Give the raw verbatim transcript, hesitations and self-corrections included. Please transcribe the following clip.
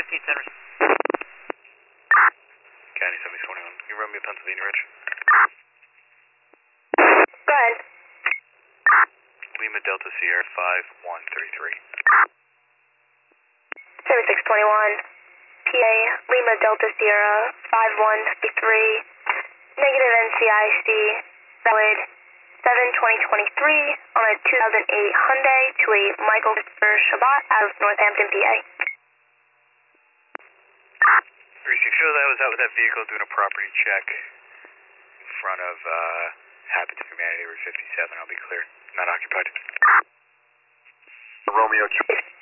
fifteen centers. County seventy twenty-one. Can you run me a Pennsylvania Ridge? Go ahead. Lima Delta Sierra five one three three. seventy-six twenty-one. P A Lima Delta Sierra five one three three. Negative N C I C. Valid seven twenty twenty-three on a two thousand eight Hyundai to a Michael Christopher Shabbat out of Northampton, P A. three six, show that I was out with that vehicle doing a property check in front of uh, Habits of Humanity Route fifty-seven. I'll be clear. Not occupied. Romeo.